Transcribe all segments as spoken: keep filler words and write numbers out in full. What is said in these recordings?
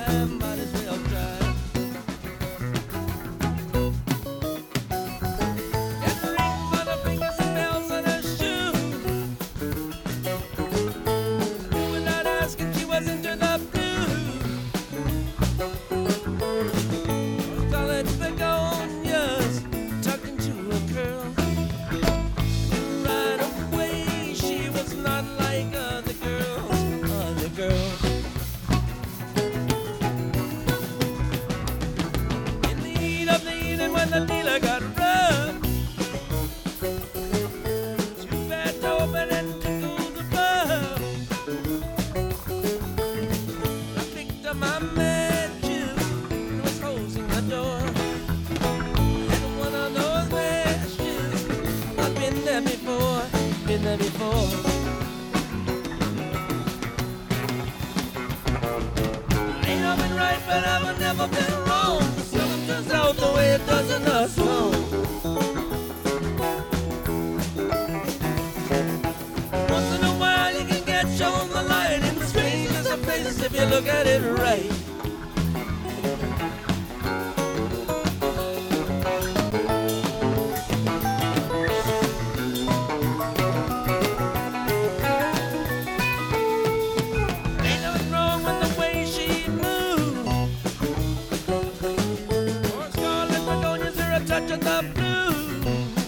might as well try. Got the rings on her fingers and bells on her shoes. Without asking, she was into the blues. Scarlet begonias tucked into a curl. Right away, she was not like other girls, other girls. In the heat of the evening when the dealer got rough, too bad to open and tickle the bug. I picked up my matches and was closing the door. And one of those matches, I've been there before, been there before. Ain't I been right, but I've never been wrong. Something turns out the way it does in a song. Once in a while you can get shown the light in the strangest of places if you look at it right. Ain't nothing wrong with the way she moves. Or scarlet begonias are a touch of the blues.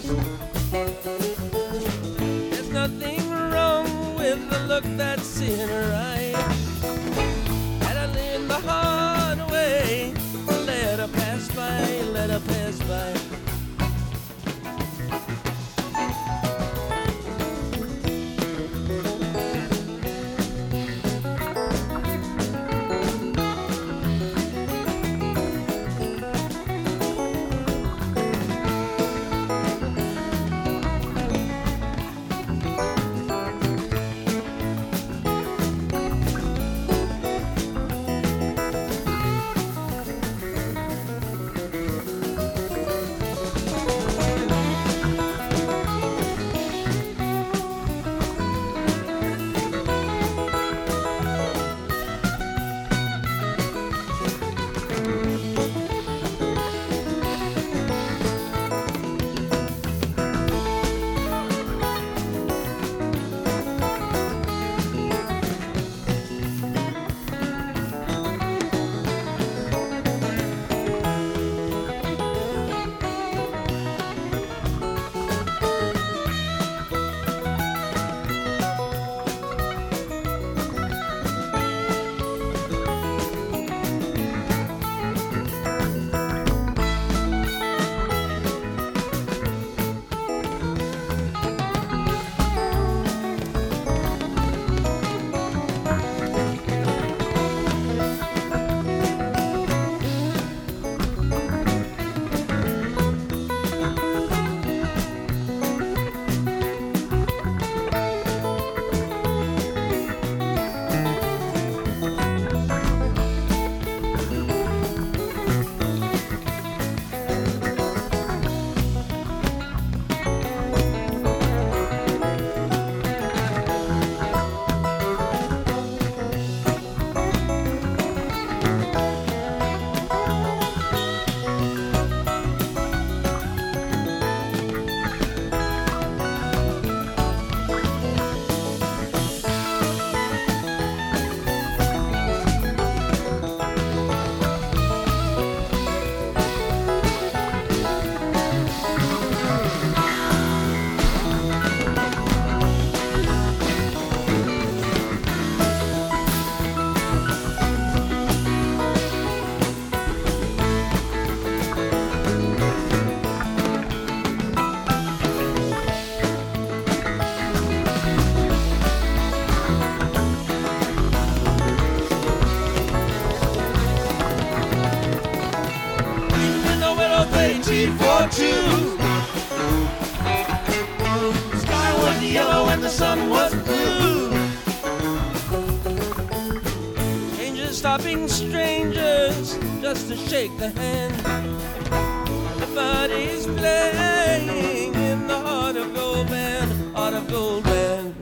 There's nothing wrong with the look that's in her eye. Had I learned the hard way, let her pass by, let her pass by. For two. The sky was yellow and the sun was blue. Strangers stopping strangers just to shake the hand. Everybody's playing in the heart of gold band, heart of gold band.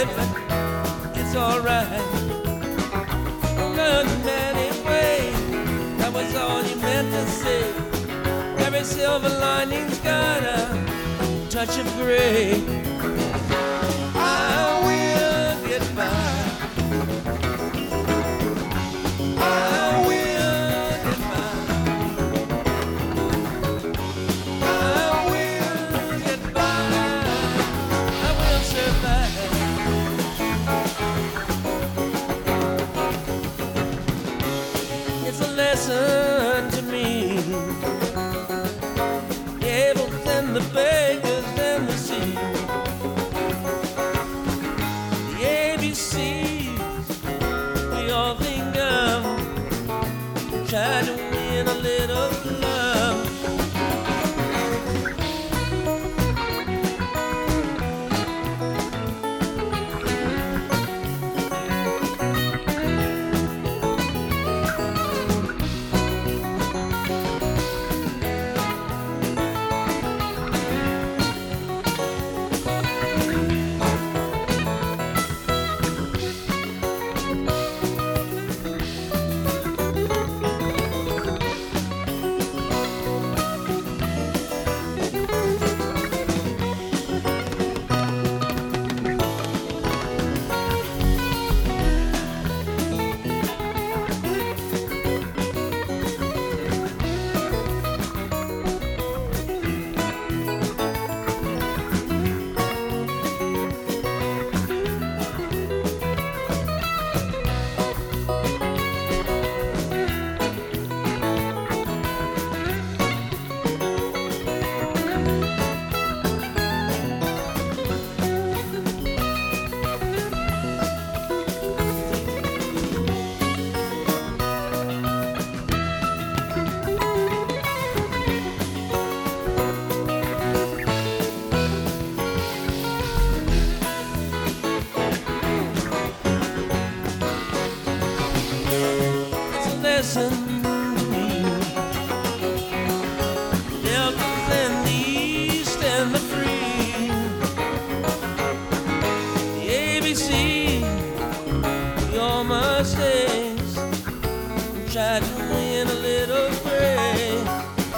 say, but it's alright. Learn many ways, that was all you meant to say. Every silver lining's got a touch of gray. I will get by. I will get by. I will get by. I will survive. It's a lesson to me. The able and the beggars and the sea. The A B Cs we all think of. Try to win a little love. Listen to me. The Deltas and the East and the Free. The A B C, your mistakes. Try to win a little grace.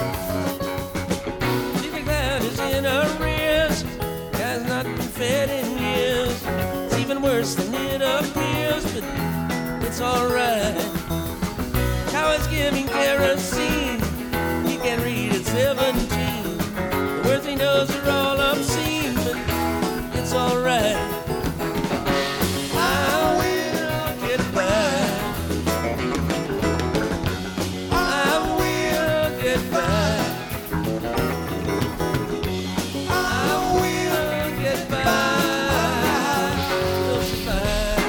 Secret cloud is in arrears. Has not been fed in years. It's even worse than it appears, but it's alright. How it's giving kerosene. He can read at seventeen. The words he knows are all obscene, but it's alright. I will get by. I will get by. I will get by. We'll survive.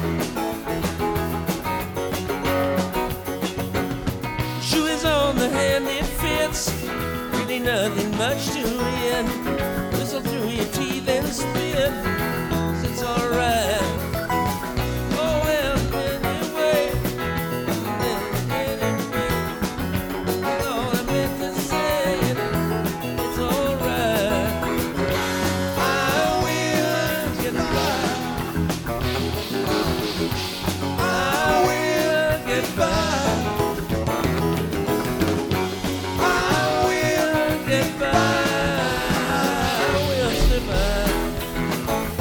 Shoe is on the hand it fits. Really nothing much to it. Whistle through your teeth and spit. It's alright. Oh well, anyway. Anyway. That's all I meant to say. It's alright. I will get by. I will get by. Get by, I will survive.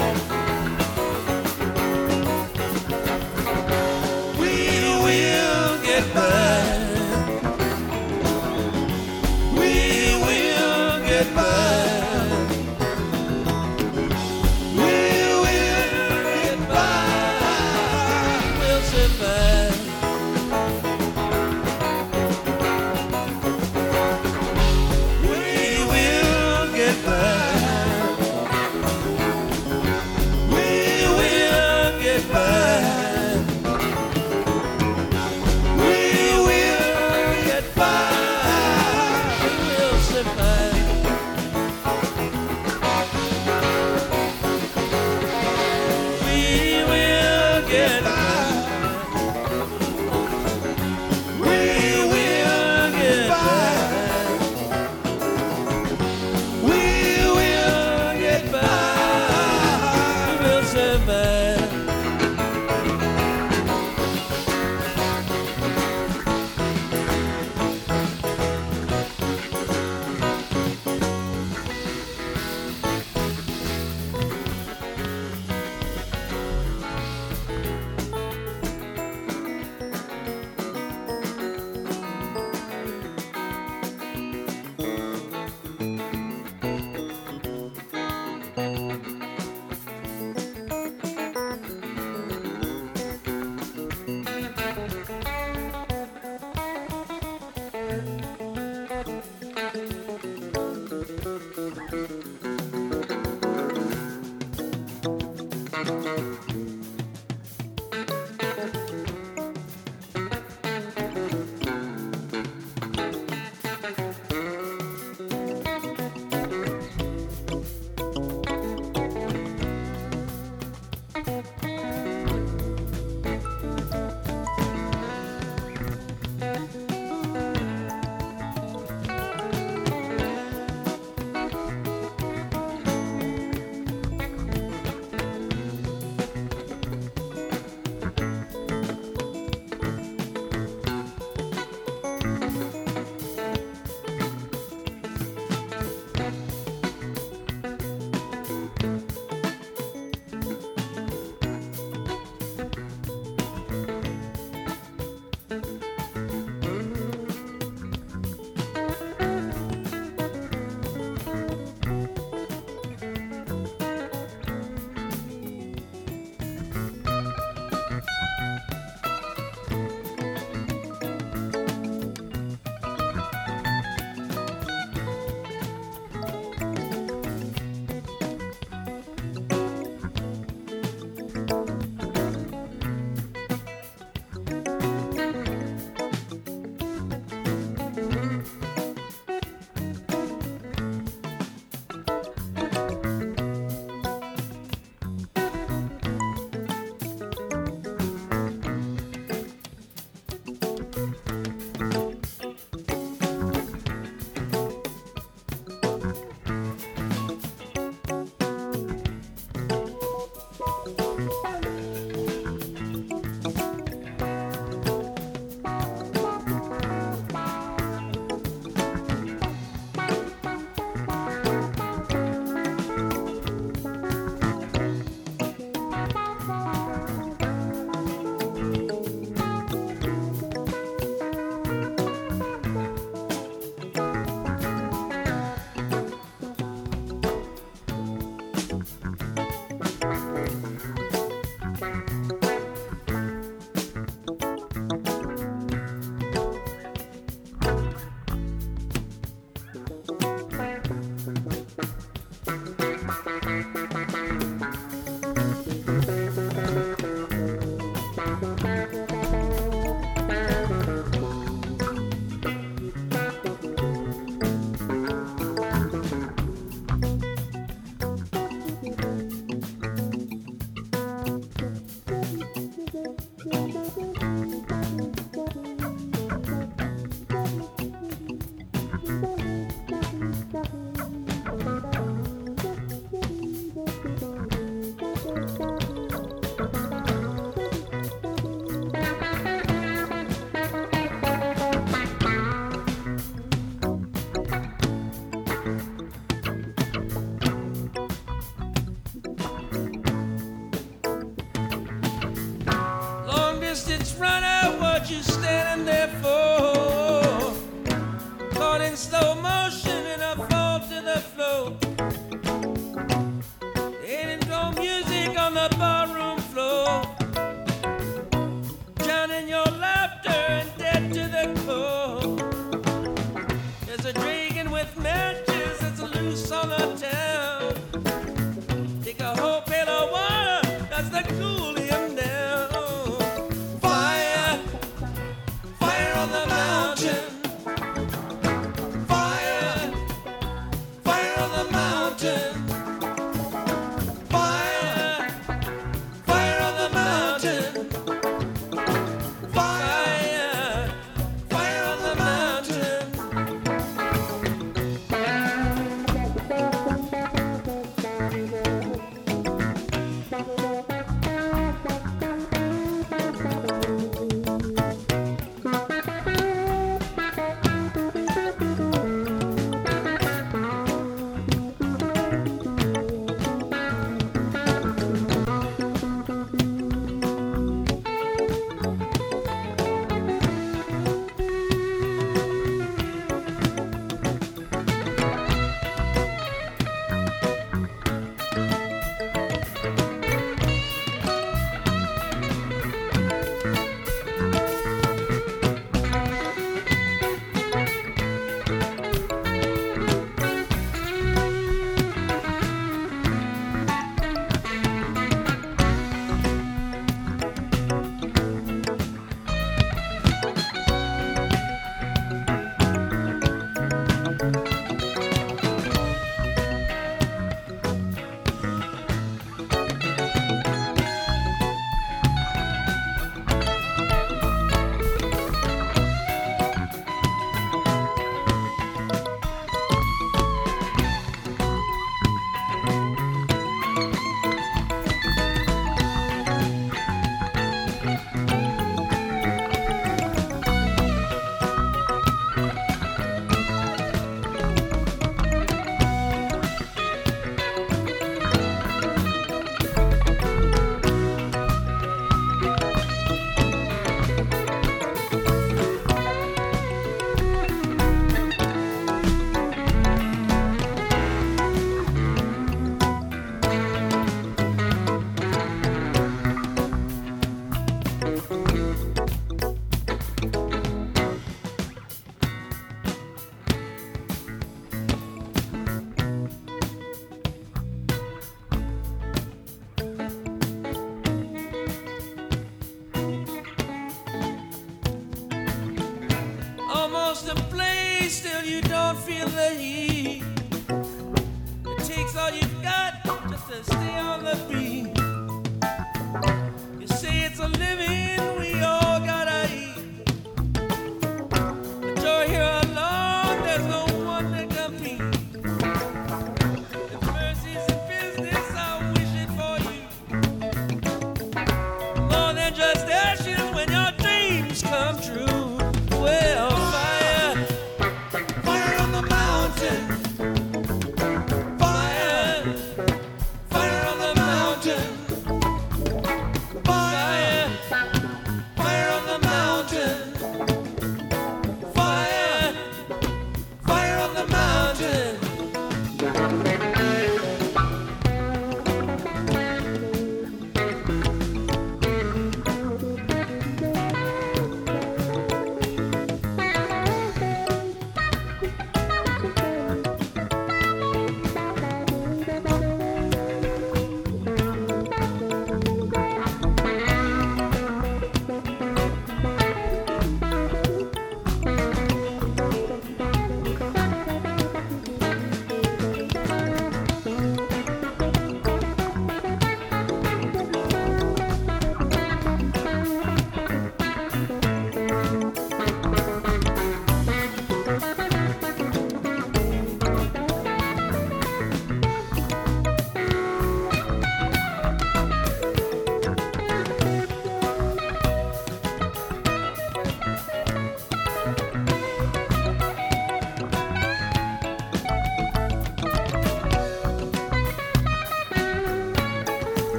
Thank you.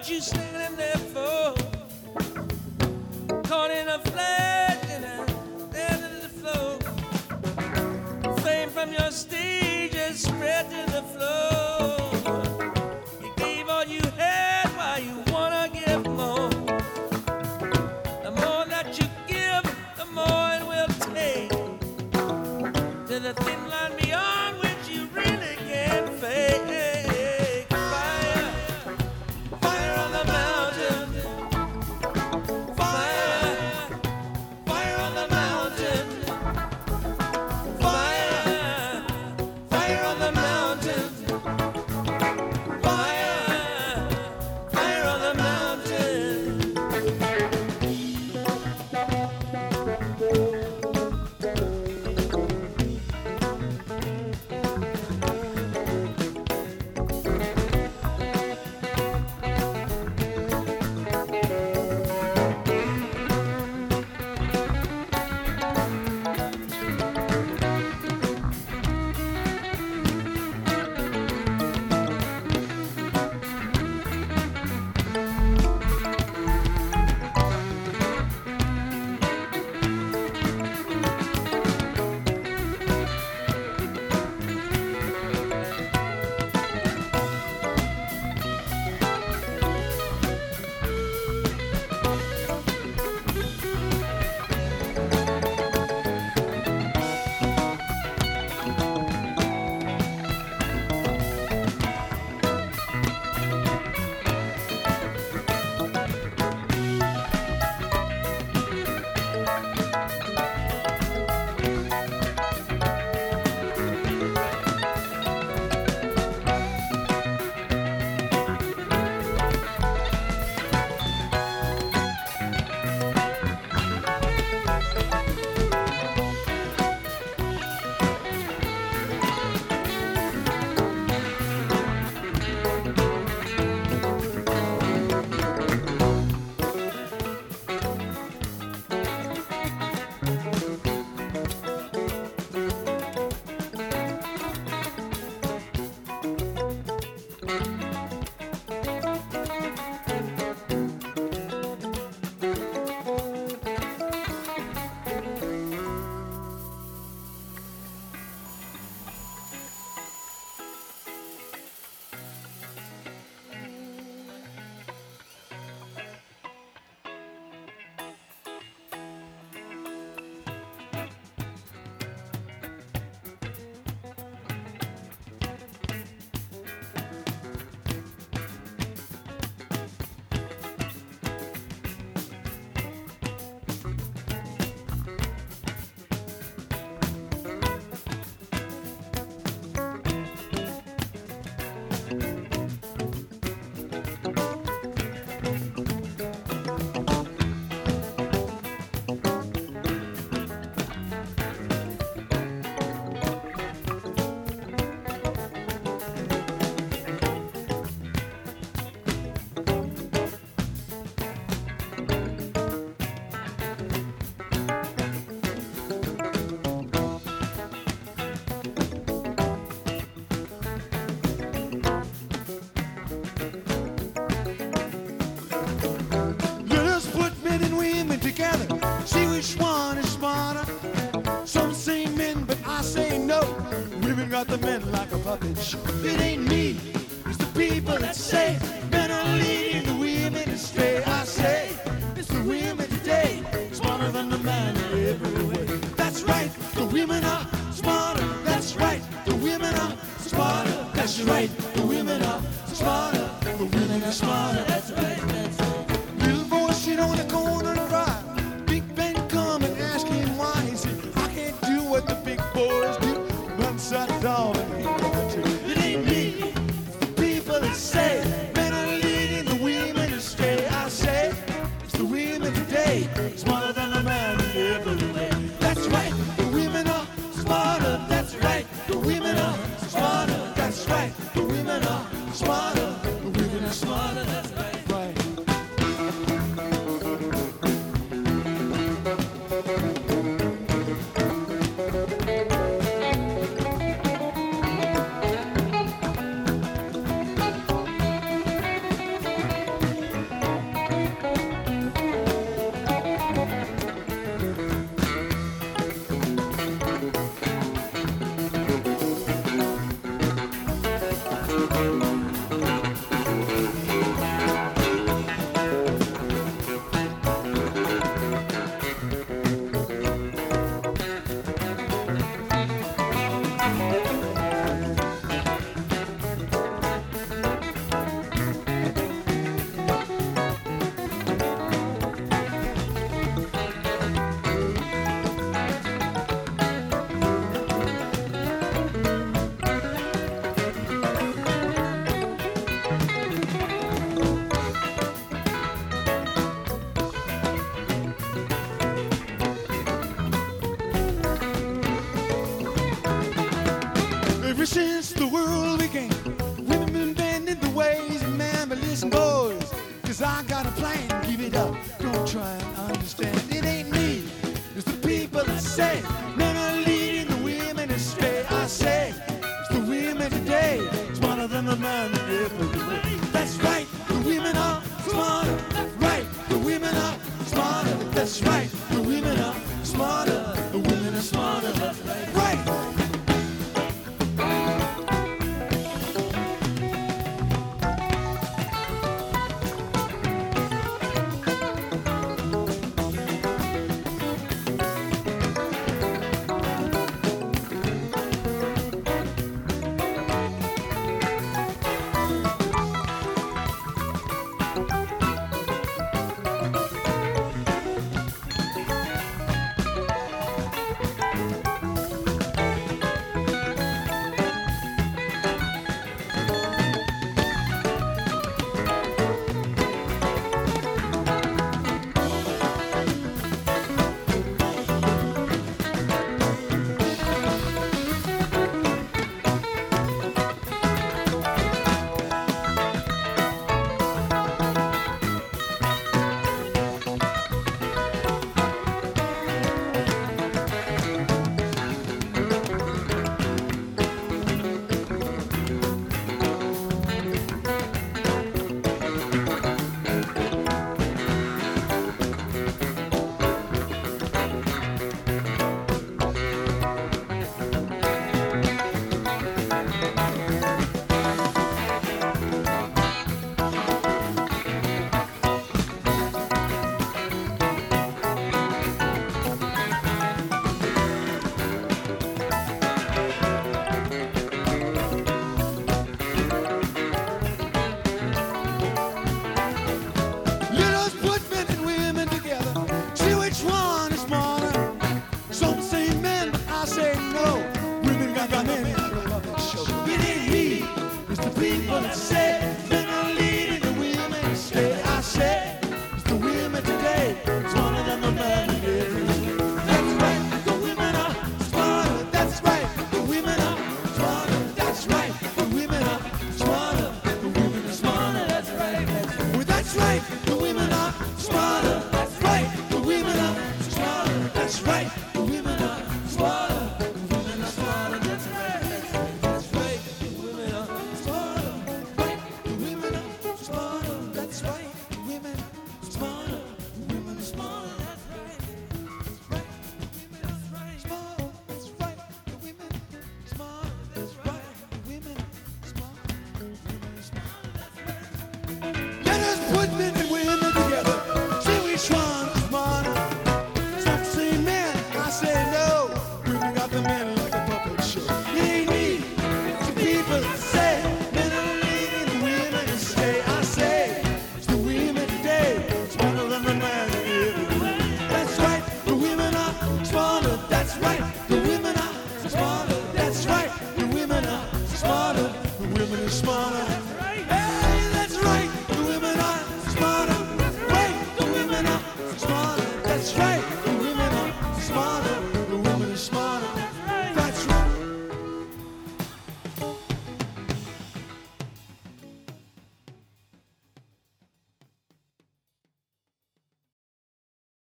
what you standing there for? Caught in a flash and I stand to the floor. Fame from your stage is spread to the floor. You gave all you had, why you wanna give more? The more that you give, the more it will take. To the thin line beyond which you really can't fake. Fire, fire on the mountain. Fire, fire on the mountain. Fire, fire on the mountain. Fire, fire on the mountain. See which one is smarter. Some say men, but I say no. Women got the men like a puppet show. It ain't me, it's the people that say men are leading the women astray. I say it's the women today, smarter than the man in every way. That's right, the women are smarter. That's right, the women are smarter. That's right, the women are smarter. The women are smarter. That's right, that's right. Little boy sit on the corner and cry. Big Ben come and ask him why. He said, I can't do what the big boys do. One side dog and he got to. It ain't me, it's the people that say men are leading the women astray. I say it's the women today, smarter than the man in every way. That's right, the women are smarter. That's right, the women are smarter. That's right, the women are smarter. The women are smarter. That's right. Right. cause I got a plan. Give it up, don't try and understand. It ain't me, it's the people that say men are leading the women astray. I say it's the women today, smarter than the man yesterday. That's right, the women are smarter. That's right, the women are smarter. That's right, the women are smarter. The women are smarter. That's right. Right. Women got the men.